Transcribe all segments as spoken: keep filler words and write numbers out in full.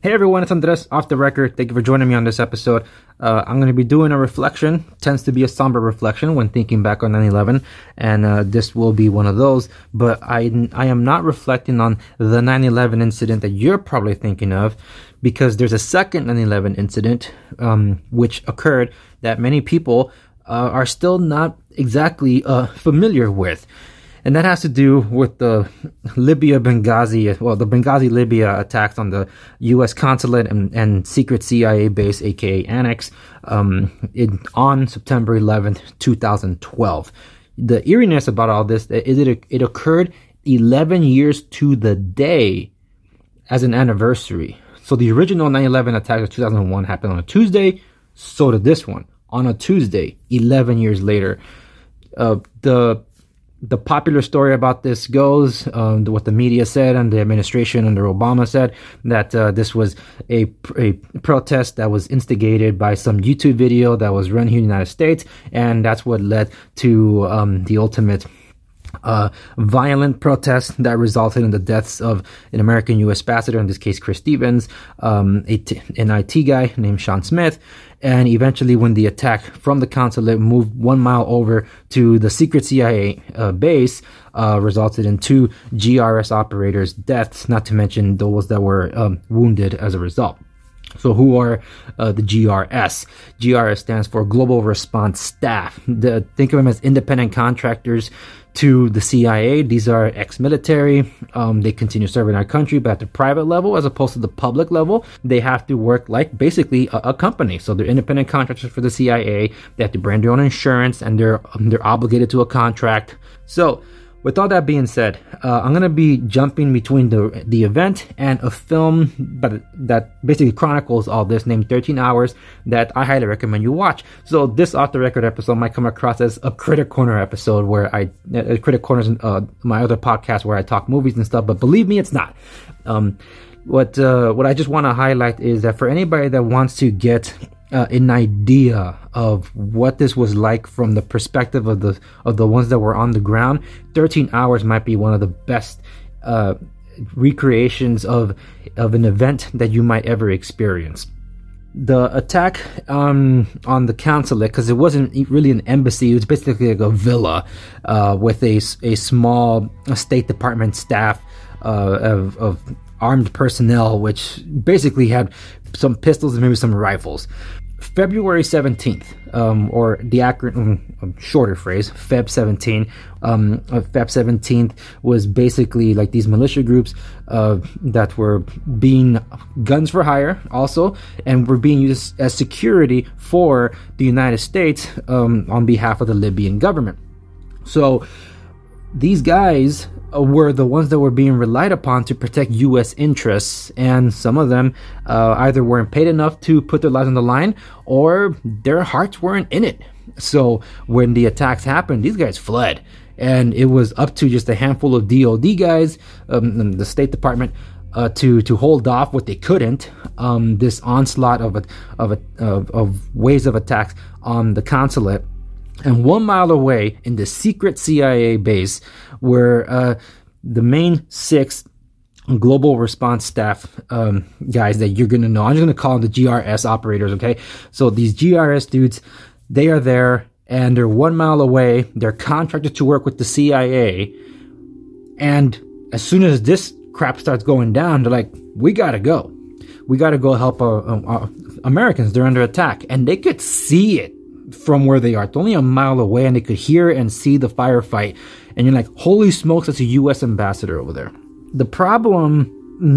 Hey everyone, it's Andres, Off the Record. Thank you for joining me on this episode. Uh, I'm going to be doing a reflection. Tends to be a somber reflection when thinking back on nine eleven, and uh, this will be one of those. But I, I am not reflecting on the nine eleven incident that you're probably thinking of, because there's a second nine eleven incident um, which occurred that many people uh, are still not exactly uh, familiar with. And that has to do with the Libya Benghazi, well, the Benghazi Libya attacks on the U S consulate and, and secret C I A base, aka Annex, um, in, on September eleventh, twenty twelve. The eeriness about all this is it, it occurred eleven years to the day as an anniversary. So the original nine eleven attack of two thousand one happened on a Tuesday. So did this one on a Tuesday, eleven years later. Uh, the The popular story about this goes, um, what the media said and the administration under Obama said, that uh, this was a, a protest that was instigated by some YouTube video that was run here in the United States, and that's what led to um, the ultimate uh, violent protest that resulted in the deaths of an American U S ambassador, in this case Chris Stevens, um, a t- an I T guy named Sean Smith, and eventually when the attack from the consulate moved one mile over to the secret C I A uh, base, uh, resulted in two G R S operators' deaths, not to mention those that were um, wounded as a result. So who are uh, the G R S? G R S stands for Global Response Staff. The, think of them as independent contractors to the C I A. These are ex-military. Um, they continue serving our country, but at the private level as opposed to the public level, they have to work like basically a, a company. So they're independent contractors for the C I A. They have to brand their own insurance, and they're um, they're obligated to a contract. So with all that being said, uh, I'm going to be jumping between the the event and a film but that basically chronicles all this, named thirteen hours, that I highly recommend you watch. So this Off the Record episode might come across as a Critic Corner episode, where I, uh, Critic Corner's uh, my other podcast where I talk movies and stuff, but believe me, it's not. Um, what, uh, what I just want to highlight is that for anybody that wants to get Uh, an idea of what this was like from the perspective of the of the ones that were on the ground, thirteen hours might be one of the best uh, recreations of of an event that you might ever experience. The attack um, on the consulate, because it wasn't really an embassy, it was basically like a villa uh, with a, a small State Department staff uh, of, of armed personnel, which basically had some pistols and maybe some rifles. February seventeenth, um, or the acronym, um, shorter phrase, Feb seventeenth, um, uh, Feb seventeenth was basically like these militia groups uh, that were being guns for hire also, and were being used as security for the United States um, on behalf of the Libyan government. So these guys were the ones that were being relied upon to protect U S interests, and some of them uh, either weren't paid enough to put their lives on the line, or their hearts weren't in it. So when the attacks happened, these guys fled, and it was up to just a handful of D O D guys, um, the State Department, uh, to to hold off what they couldn't, um, this onslaught of a, of, a, of of waves of attacks on the consulate. And one mile away in the secret C I A base were uh, the main six global response staff um, guys that you're going to know. I'm just going to call them the G R S operators, okay? So these G R S dudes, they are there, and they're one mile away. They're contracted to work with the C I A. And as soon as this crap starts going down, they're like, we got to go. We got to go help uh, uh, Americans. They're under attack. And they could see it from where they are. It's only a mile away, and they could hear and see the firefight. And you're like, holy smokes, that's a U S ambassador over there. The problem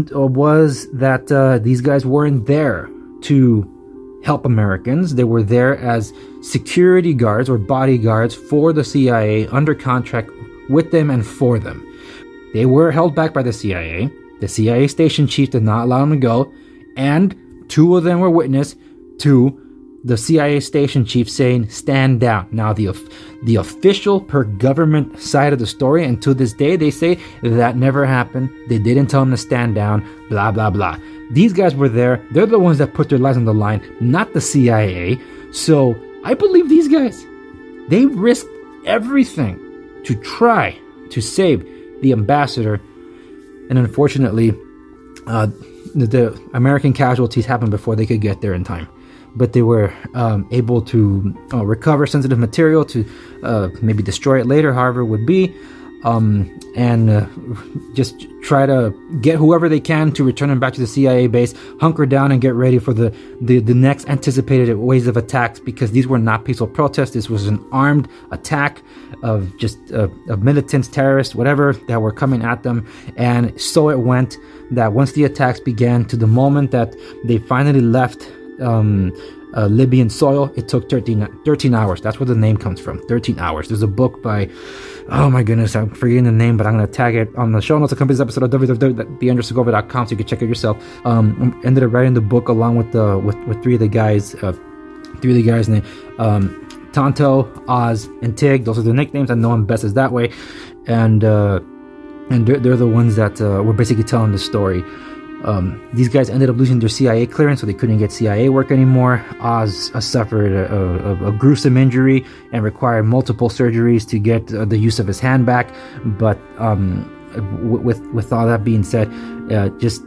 was that uh, these guys weren't there to help Americans. They were there as security guards or bodyguards for the C I A, under contract with them and for them. They were held back by the C I A. The C I A station chief did not allow them to go, and two of them were witness to the C I A station chief saying, stand down. Now, the the official per government side of the story, and to this day, they say that never happened. They didn't tell him to stand down, blah, blah, blah. These guys were there. They're the ones that put their lives on the line, not the C I A. So I believe these guys. They risked everything to try to save the ambassador. And unfortunately, uh, the, the American casualties happened before they could get there in time. But they were um, able to uh, recover sensitive material to uh, maybe destroy it later, however it would be, um, and uh, just try to get whoever they can to return them back to the C I A base, hunker down and get ready for the, the, the next anticipated waves of attacks, because these were not peaceful protests. This was an armed attack of just uh, of militants, terrorists, whatever, that were coming at them. And so it went that once the attacks began to the moment that they finally left Um, uh, Libyan soil, it took thirteen, thirteen hours. That's where the name comes from. thirteen hours. There's a book by, oh my goodness, I'm forgetting the name, but I'm going to tag it on the show notes. Accompanies episode of w w w dot the andrew segovia dot com, so you can check it yourself. Um, ended up writing the book along with the with, with three of the guys, uh, three of the guys named um, Tonto, Oz, and Tig. Those are the nicknames. I know them best as that way, and uh, and they're, they're the ones that uh, were basically telling the story. Um, these guys ended up losing their C I A clearance, so they couldn't get C I A work anymore. Oz uh, suffered a, a, a gruesome injury and required multiple surgeries to get uh, the use of his hand back. But um, w- with with all that being said, uh, just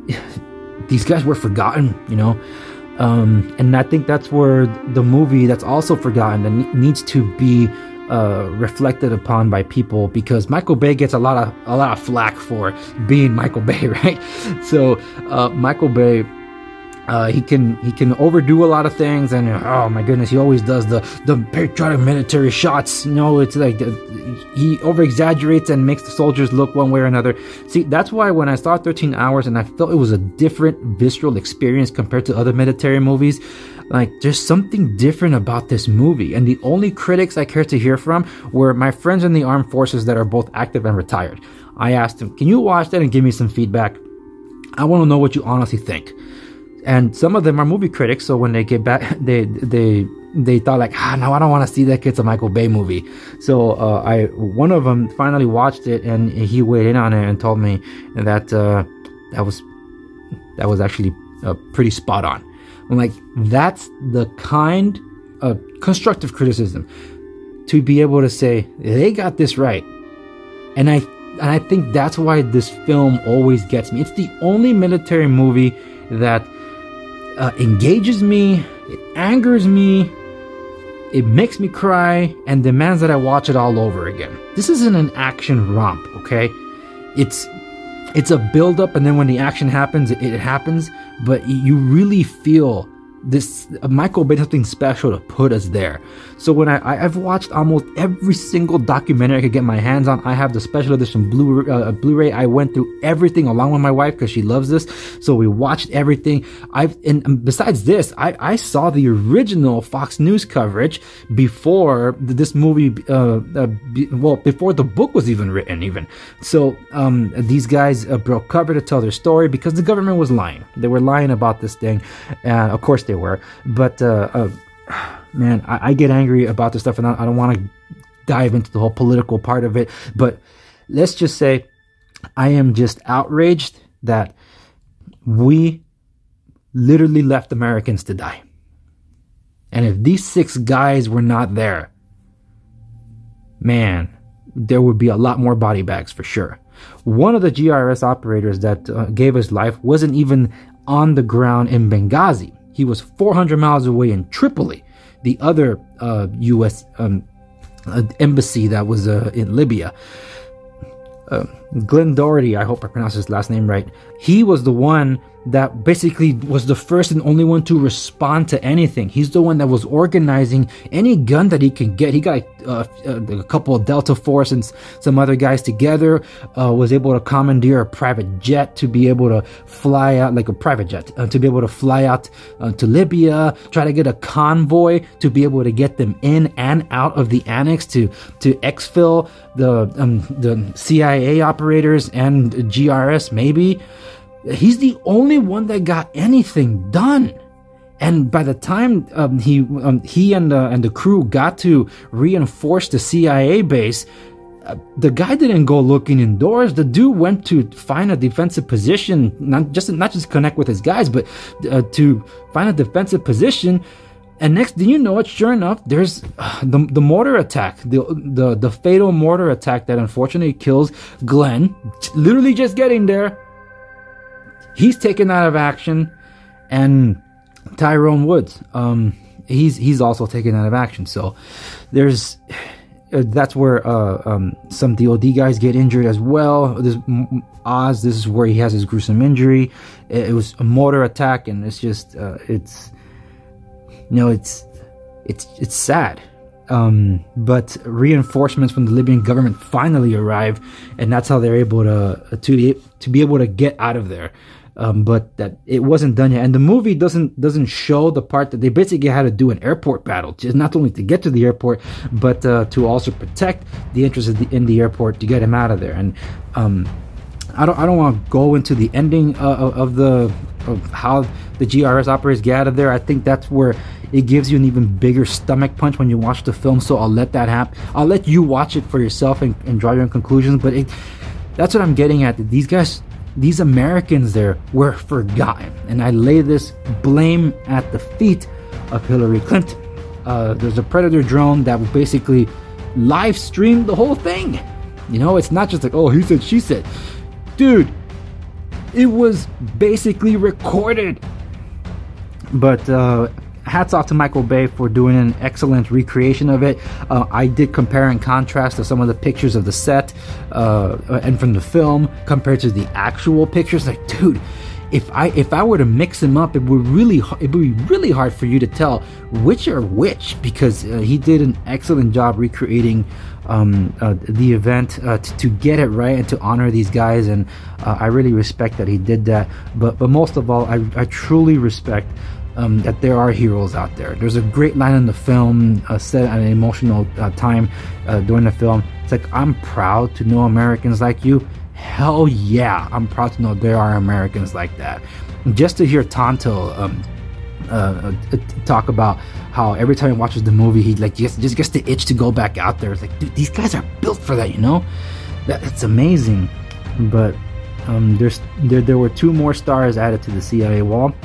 these guys were forgotten, you know. Um, and I think that's where the movie that's also forgotten, that ne- needs to be uh, reflected upon by people, because Michael Bay gets a lot of a lot of flack for being Michael Bay, right? So uh, Michael Bay, uh, he can he can overdo a lot of things, and oh my goodness, he always does the the patriotic military shots. You know, it's like the, he over exaggerates and makes the soldiers look one way or another. See, that's why when I saw thirteen hours and I felt it was a different visceral experience compared to other military movies. Like, there's something different about this movie, and the only critics I cared to hear from were my friends in the armed forces that are both active and retired. I asked them, can you watch that and give me some feedback? I want to know what you honestly think. And some of them are movie critics, so when they get back, they they they thought like, ah, no, I don't want to see that. It's a Michael Bay movie. So uh, I one of them finally watched it, and he weighed in on it and told me that uh, that was that was actually uh, pretty spot on. I'm like, that's the kind of constructive criticism, to be able to say they got this right. And I and I think that's why this film always gets me. It's the only military movie that uh, engages me, it angers me, it makes me cry, and demands that I watch it all over again. This isn't an action romp, okay? It's it's a build-up, and then when the action happens, it, it happens. But you really feel this. Uh, Michael Bay did something special to put us there. So when I, I I've watched almost every single documentary I could get my hands on. I have the special edition Blu uh, Blu-ray. I went through everything along with my wife because she loves this. So we watched everything. I've and besides this, I I saw the original Fox News coverage before this movie. Uh, uh, be, well, before the book was even written, even. So um, these guys uh, broke cover to tell their story because the government was lying. They were lying about this thing, and of course they were. But uh, uh, man, I, I get angry about this stuff, and I, I don't want to dive into the whole political part of it. But let's just say I am just outraged that we literally left Americans to die. And if these six guys were not there, man, there would be a lot more body bags for sure. One of the G R S operators that uh, gave his life wasn't even on the ground in Benghazi. He was four hundred miles away in Tripoli, the other uh, U S um, uh, embassy that was uh, in Libya. Uh, Glenn Doherty, I hope I pronounced his last name right. He was the one that basically was the first and only one to respond to anything. He's the one that was organizing any gun that he can get. He got uh, a couple of Delta Force and some other guys together, uh, was able to commandeer a private jet to be able to fly out, like a private jet, uh, to be able to fly out uh, to Libya, try to get a convoy to be able to get them in and out of the annex to, to exfil the, um, the C I A operators and G R S maybe. He's the only one that got anything done. And by the time um, he um, he and uh, and the crew got to reinforce the C I A base, uh, the guy didn't go looking indoors. The dude went to find a defensive position, not just not just connect with his guys, but uh, to find a defensive position. And next thing you know it, sure enough, there's uh, the the mortar attack, the the the fatal mortar attack that unfortunately kills Glenn. Literally just getting there. he's taken out of action, and Tyrone Woods, um, he's he's also taken out of action. So there's uh, that's where uh, um, some D O D guys get injured as well. This Oz, this is where he has his gruesome injury. It, it was a mortar attack, and it's just uh, it's you know it's it's it's sad. Um, but reinforcements from the Libyan government finally arrive, and that's how they're able to to to be able to get out of there. Um, but that it wasn't done yet, and the movie doesn't doesn't show the part that they basically had to do an airport battle, just not only to get to the airport, but uh, to also protect the interests of the, in the airport to get him out of there. And um, I don't I don't want to go into the ending uh, of the of how the G R S operators get out of there. I think that's where it gives you an even bigger stomach punch when you watch the film. So I'll let that happen. I'll let you watch it for yourself and, and draw your own conclusions. But it, that's what I'm getting at. These guys, these Americans there were forgotten. And I lay this blame at the feet of Hillary Clinton. Uh, there's a Predator drone that will basically live stream the whole thing. You know, it's not just like, oh, he said, she said. Dude, it was basically recorded. But uh, hats off to Michael Bay for doing an excellent recreation of it. Uh, I did compare and contrast to some of the pictures of the set uh, and from the film compared to the actual pictures. Like, dude, if I if I were to mix them up, it would really it would be really hard for you to tell which are which, because uh, he did an excellent job recreating um, uh, the event uh, to, to get it right and to honor these guys. And uh, I really respect that he did that. But but most of all, I, I truly respect Um, that there are heroes out there. There's a great line in the film uh, set at an emotional uh, time uh, during the film. It's like, I'm proud to know Americans like you. Hell yeah, I'm proud to know there are Americans like that. Just to hear Tonto um, uh, uh, talk about how every time he watches the movie, he like just, just gets the itch to go back out there. It's like, dude, these guys are built for that, you know? That, it's amazing. But um, there's there, there were two more stars added to the C I A wall.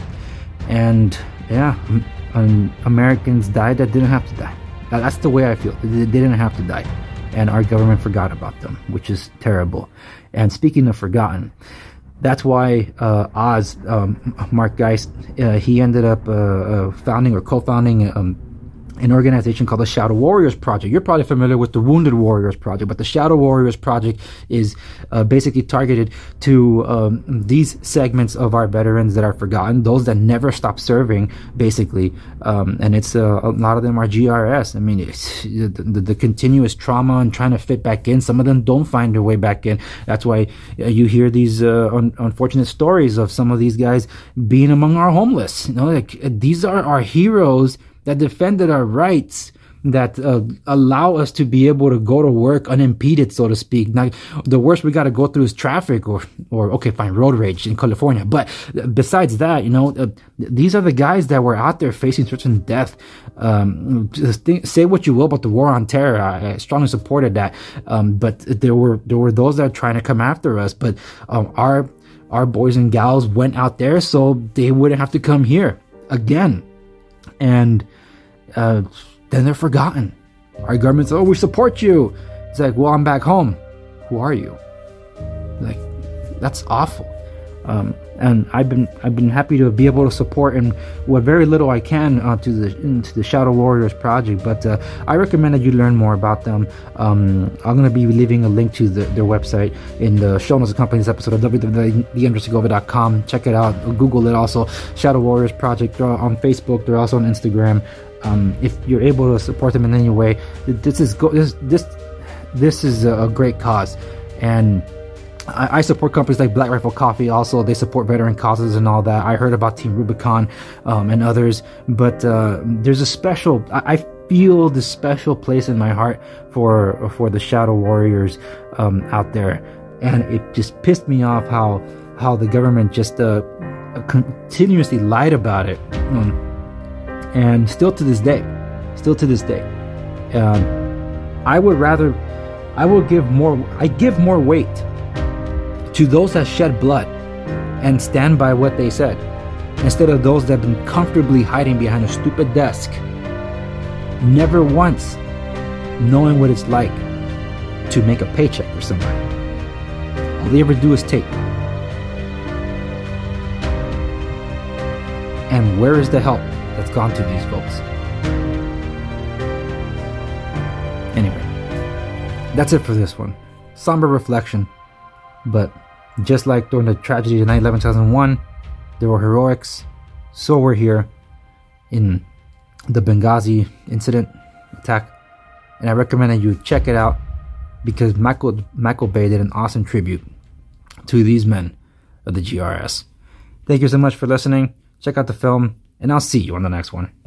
And yeah, um, Americans died that didn't have to die. That's the way I feel. They didn't have to die. And our government forgot about them, which is terrible. And speaking of forgotten, that's why uh, Oz, um, Mark Geist, uh, he ended up uh, uh, founding or co-founding um, an organization called the Shadow Warriors Project. You're probably familiar with the Wounded Warriors Project, but the Shadow Warriors Project is uh, basically targeted to um, these segments of our veterans that are forgotten, those that never stop serving, basically. Um, and it's uh, a lot of them are G R S. I mean, it's the, the, the continuous trauma and trying to fit back in. Some of them don't find their way back in. That's why you hear these uh, un- unfortunate stories of some of these guys being among our homeless. You know, like, these are our heroes that defended our rights, that uh, allow us to be able to go to work unimpeded, so to speak. Now, the worst we got to go through is traffic, or, or okay, fine, road rage in California. But besides that, you know, uh, these are the guys that were out there facing certain death. Um, just think, say what you will about the war on terror. I, I strongly supported that. Um, but there were there were those that are trying to come after us. But um, our our boys and gals went out there so they wouldn't have to come here again. And uh, then they're forgotten. Our government says, oh, we support you. It's like, well, I'm back home. Who are you? Like, that's awful. Um, and I've been I've been happy to be able to support in what very little I can uh, to the into the Shadow Warriors Project. But uh, I recommend that you learn more about them. Um, I'm going to be leaving a link to the, their website in the show notes accompanying this episode of w w w dot the andrew segovia dot com. Check it out. Google it also. Shadow Warriors Project. They're on Facebook. They're also on Instagram. Um, if you're able to support them in any way, this is go- this this this is a great cause. And I, I support companies like Black Rifle Coffee. Also, they support veteran causes and all that. I heard about Team Rubicon um, and others, but uh, there's a special. I, I feel this special place in my heart for for the Shadow Warriors um, out there, and it just pissed me off how how the government just uh, continuously lied about it, um, and still to this day, still to this day, um, I would rather, I will give more. I give more weight to those that shed blood and stand by what they said, instead of those that have been comfortably hiding behind a stupid desk, never once knowing what it's like to make a paycheck for somebody. All they ever do is take. And where is the help that's gone to these folks? Anyway, that's it for this one. Somber reflection, but just like during the tragedy of nine eleven two thousand one, there were heroics, so we're here in the Benghazi incident attack, and I recommend that you check it out because Michael Michael Bay did an awesome tribute to these men of the G R S. Thank you so much for listening. Check out the film, and I'll see you on the next one.